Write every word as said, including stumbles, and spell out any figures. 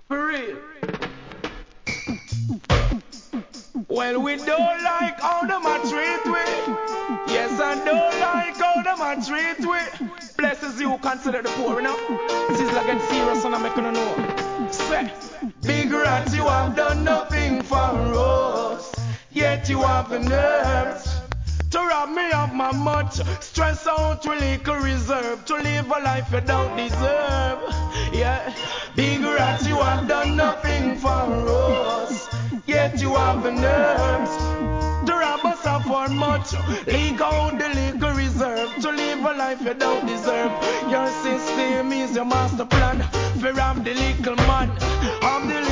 For real. Well, we don't like how them a treat we. Yes, I don't like how them a treat we. Blesses you, consider the poor, you know. This is like getting serious and I'm making you know. Say, big rats, you have done nothing for us, yet you have the nerves to rob me of my much, stress out with little reserve, to live a life you don't deserve. Yeah, big rats, you have done nothing for us, yet you have the nerves to rob us of our much, leak out the little reserve, to live a life you don't deserve. Your system is your master plan, for rob the little man, I'm the